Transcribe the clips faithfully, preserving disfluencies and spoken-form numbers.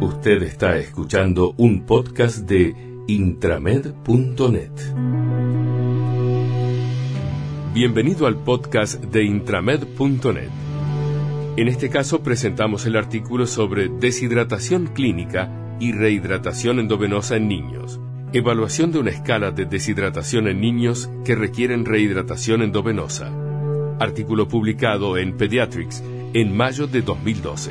Usted está escuchando un podcast de intramed punto net. Bienvenido al podcast de intramed punto net. En este caso presentamos el artículo sobre deshidratación clínica y rehidratación endovenosa en niños. Evaluación de una escala de deshidratación en niños que requieren rehidratación endovenosa. Artículo publicado en Pediatrics en mayo de dos mil doce.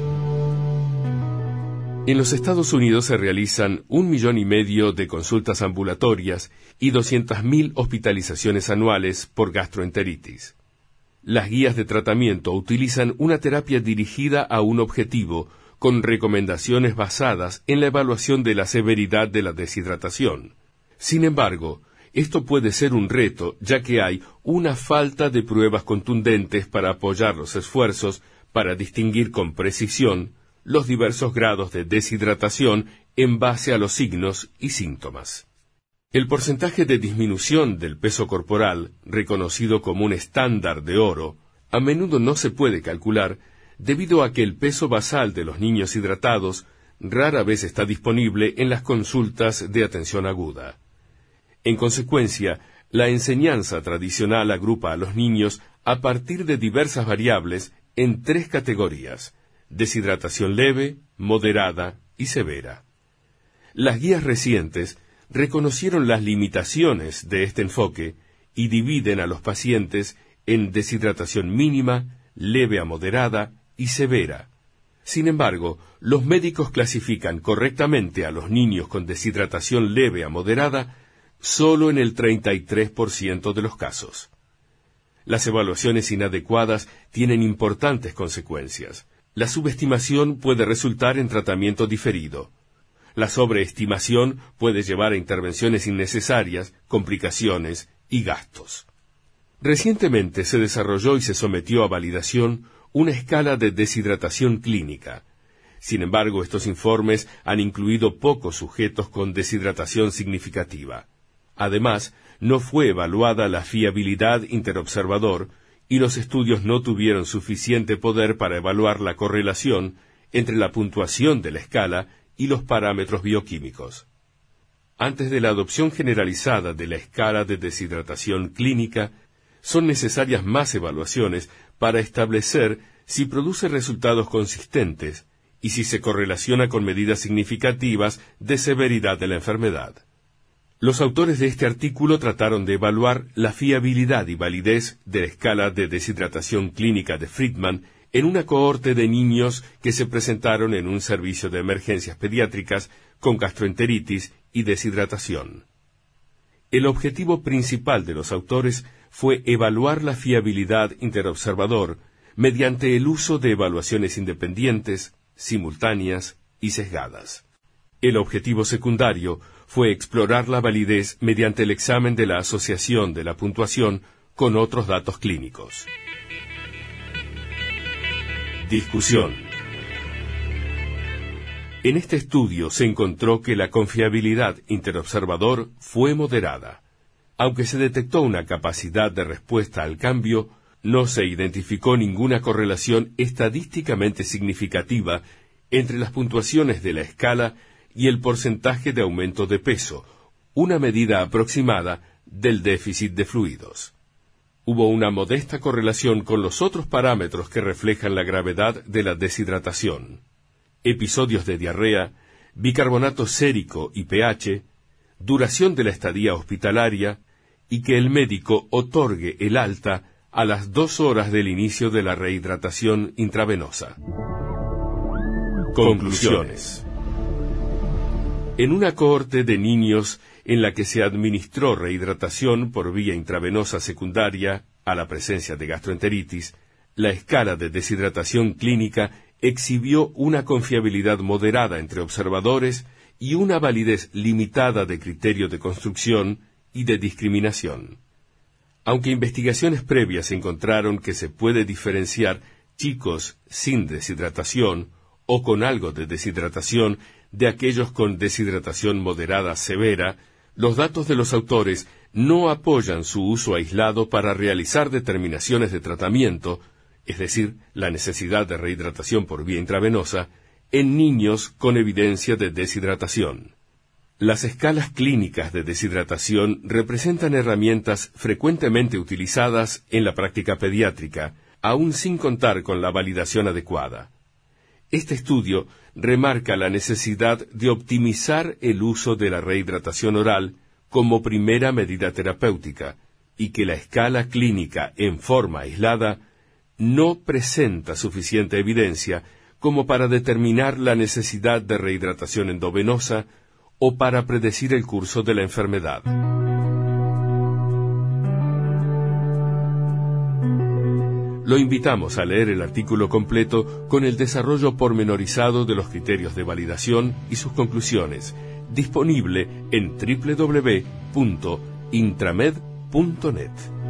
En los Estados Unidos se realizan un millón y medio de consultas ambulatorias y doscientas mil hospitalizaciones anuales por gastroenteritis. Las guías de tratamiento utilizan una terapia dirigida a un objetivo, con recomendaciones basadas en la evaluación de la severidad de la deshidratación. Sin embargo, esto puede ser un reto, ya que hay una falta de pruebas contundentes para apoyar los esfuerzos para distinguir con precisión los diversos grados de deshidratación en base a los signos y síntomas. El porcentaje de disminución del peso corporal, reconocido como un estándar de oro, a menudo no se puede calcular debido a que el peso basal de los niños hidratados rara vez está disponible en las consultas de atención aguda. En consecuencia, la enseñanza tradicional agrupa a los niños a partir de diversas variables en tres categorías: deshidratación leve, moderada y severa. Las guías recientes reconocieron las limitaciones de este enfoque y dividen a los pacientes en deshidratación mínima, leve a moderada y severa. Sin embargo, los médicos clasifican correctamente a los niños con deshidratación leve a moderada solo en el treinta y tres por ciento de los casos. Las evaluaciones inadecuadas tienen importantes consecuencias. La subestimación puede resultar en tratamiento diferido. La sobreestimación puede llevar a intervenciones innecesarias, complicaciones y gastos. Recientemente se desarrolló y se sometió a validación una escala de deshidratación clínica. Sin embargo, estos informes han incluido pocos sujetos con deshidratación significativa. Además, no fue evaluada la fiabilidad interobservador y los estudios no tuvieron suficiente poder para evaluar la correlación entre la puntuación de la escala y los parámetros bioquímicos. Antes de la adopción generalizada de la escala de deshidratación clínica, son necesarias más evaluaciones para establecer si produce resultados consistentes y si se correlaciona con medidas significativas de severidad de la enfermedad. Los autores de este artículo trataron de evaluar la fiabilidad y validez de la escala de deshidratación clínica de Friedman en una cohorte de niños que se presentaron en un servicio de emergencias pediátricas con gastroenteritis y deshidratación. El objetivo principal de los autores fue evaluar la fiabilidad interobservador mediante el uso de evaluaciones independientes, simultáneas y sesgadas. El objetivo secundario fue explorar la validez mediante el examen de la asociación de la puntuación con otros datos clínicos. Discusión. En este estudio se encontró que la confiabilidad interobservador fue moderada. Aunque se detectó una capacidad de respuesta al cambio, no se identificó ninguna correlación estadísticamente significativa entre las puntuaciones de la escala y el porcentaje de aumento de peso, una medida aproximada del déficit de fluidos. Hubo una modesta correlación con los otros parámetros que reflejan la gravedad de la deshidratación: episodios de diarrea, bicarbonato sérico y pH, duración de la estadía hospitalaria, y que el médico otorgue el alta a las dos horas del inicio de la rehidratación intravenosa. Conclusiones. En una cohorte de niños en la que se administró rehidratación por vía intravenosa secundaria a la presencia de gastroenteritis, la escala de deshidratación clínica exhibió una confiabilidad moderada entre observadores y una validez limitada de criterio de construcción y de discriminación. Aunque investigaciones previas encontraron que se puede diferenciar chicos sin deshidratación o con algo de deshidratación de aquellos con deshidratación moderada severa, los datos de los autores no apoyan su uso aislado para realizar determinaciones de tratamiento, es decir, la necesidad de rehidratación por vía intravenosa, en niños con evidencia de deshidratación. Las escalas clínicas de deshidratación representan herramientas frecuentemente utilizadas en la práctica pediátrica, aún sin contar con la validación adecuada. Este estudio remarca la necesidad de optimizar el uso de la rehidratación oral como primera medida terapéutica y que la escala clínica en forma aislada no presenta suficiente evidencia como para determinar la necesidad de rehidratación endovenosa o para predecir el curso de la enfermedad. Lo invitamos a leer el artículo completo con el desarrollo pormenorizado de los criterios de validación y sus conclusiones, disponible en doble u doble u doble u punto intramed punto net.